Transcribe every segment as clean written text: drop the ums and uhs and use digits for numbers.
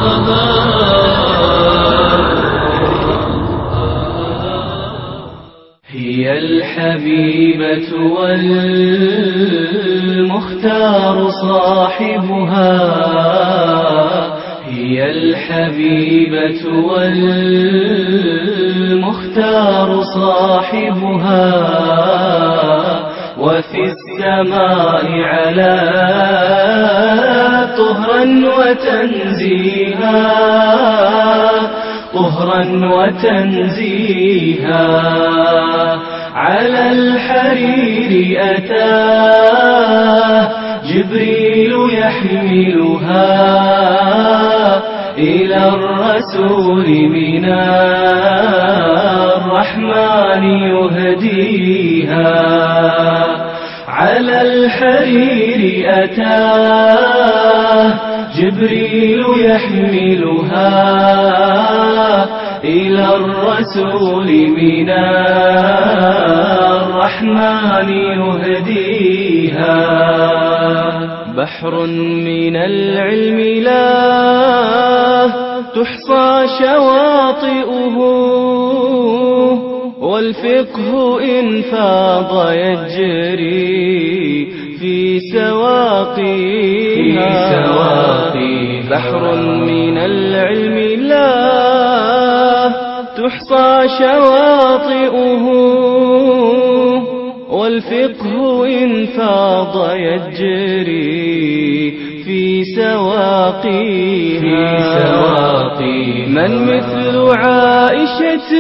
هي الحبيبة والمختار صاحبها، هي الحبيبة والمختار صاحبها، وفي السماء علا طهرا وتنزيها، طهرا وتنزيها. على الحرير أتاه جبريل يحملها، إلى الرسول من الرحمن يهديها. على الحرير أتاه جبريل يحملها، إلى الرسول من الرحمن يهديها. بحر من العلم لا تحصى شواطئه، والفقه إن فاض يجري في سواقيها. بحر من العلم لا تحصى شواطئه، والفقه إن فاض يجري في سواقيها. من مثل عائشة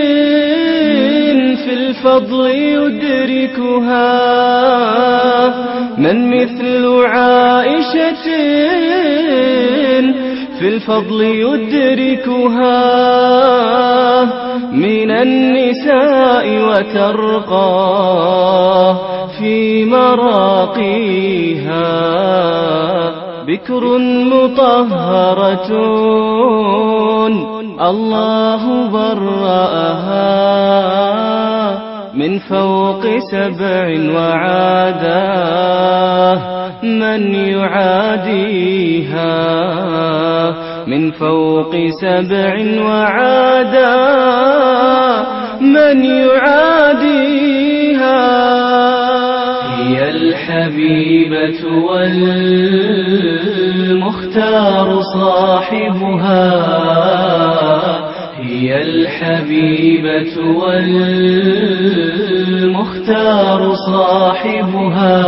في الفضل يدركها، من مثل عائشة في الفضل يدركها، من النساء وترقى في مراقيها. بكر مطهرة الله برأها، من فوق 7 وعاداه من يعاديها. من فوق 7 وعاداه من يعاديها. هي الحبيبة والمختار صاحبها، هي الحبيبة والمختار صاحبها،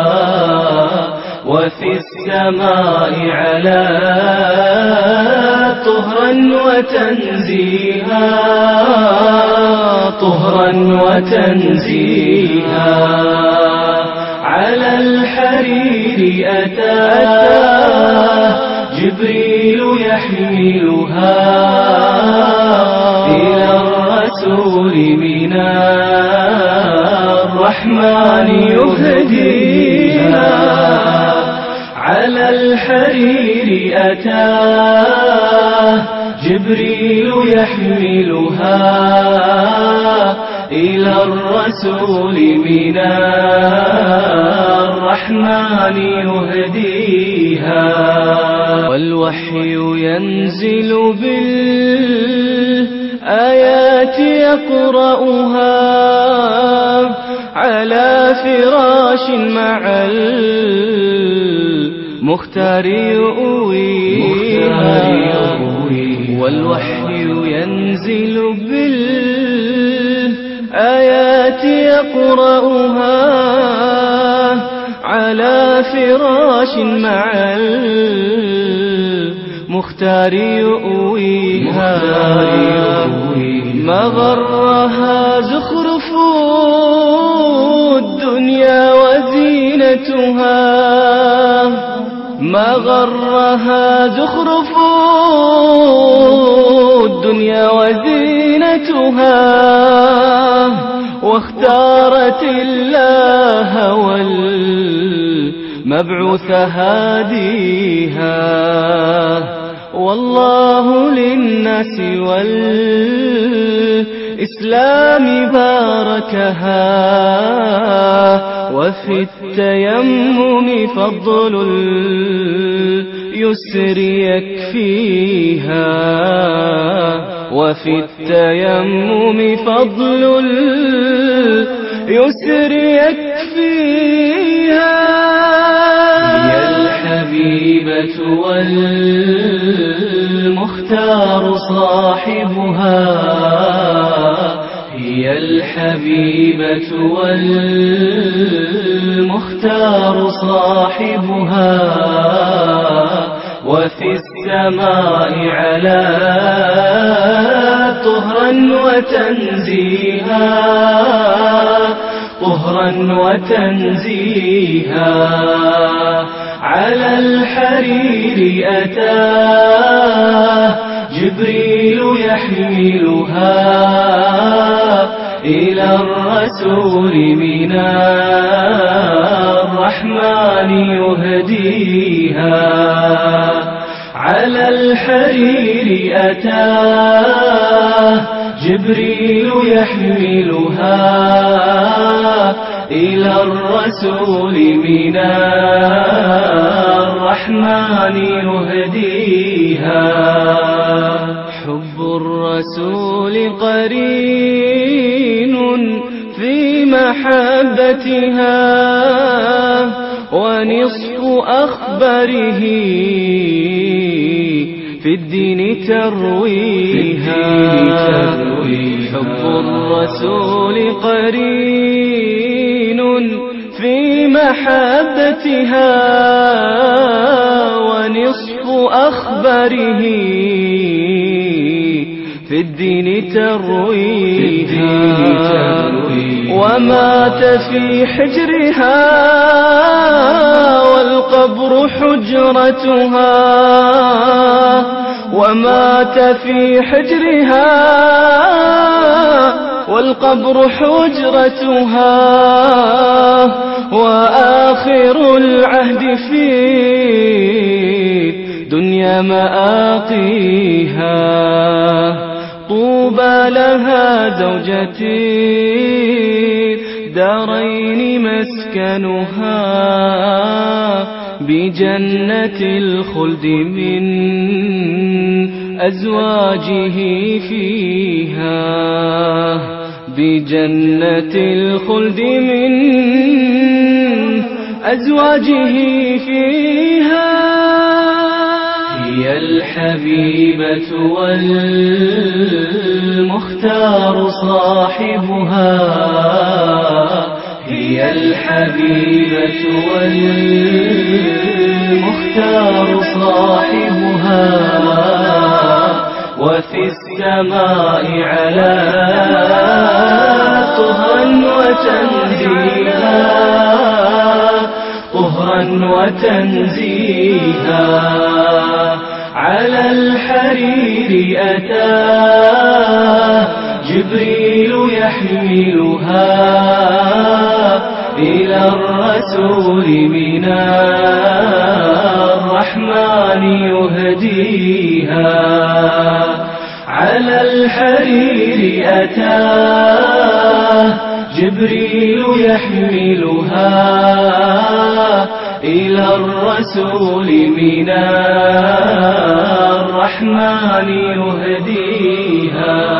وفي السماء علا طهرا وتنزيها، طهرا وتنزيها. على الحرير أتاه جبريل يحملها، إلى الرسول من الرحمن يهديها. على الحرير أتاه جبريل يحملها، إلى الرسول من الرحمن يهديها. والوحي ينزل بالآيات يقرأها، على فراش مع المختار يؤويها. والوحي ينزل بالآيات يقرأها، على فراش مع المختار يؤويها. ما غرها زخرف الدنيا وزينتها، ما غرها زخرف الدنيا وزينتها، واختارت الله والمبعوث هاديها. والله للناس والإسلام باركها، وفي التيمم فضل يسر يكفيها، وفي التيمم فضل اليسر يكفيها. هي الحبيبة والمختار صاحبها، هي الحبيبة والمختار صاحبها، وفي السماء علا طهرا وتنزيها، طهرا وتنزيها. على الحرير أتاه جبريل يحملها، إلى الرسول من الرحمن يهديها. على الحرير أتاه جبريل يحملها، إلى الرسول من الرحمن يهديها. حب الرسول قرين في محبتها، ونصف أخباره في الدين ترويها. حب الرسول قرين في محبتها، ونصف أخباره في الدين ترويها. ومات في حجرها والقبر حجرتها، ومات في حجرها والقبر حجرتها، وآخر العهد في دنيا مآقيها. طوبى لها زوجة دارين مسكنها، بجنة الخلد من أزواجه فيها، بجنة الخلد من أزواجه فيها. هي الحبيبة والمختار صاحبها، هي الحبيبة والمختار صاحبها، وفي السماء علا طهرا وتنزيها، طهرا وتنزيها. على الحرير أتاه جبريل يحملها، إلى الرسول من الرحمن يهديها. على الحرير أتاه جبريل يحملها، إلى الرسول من الرحمن يهديها.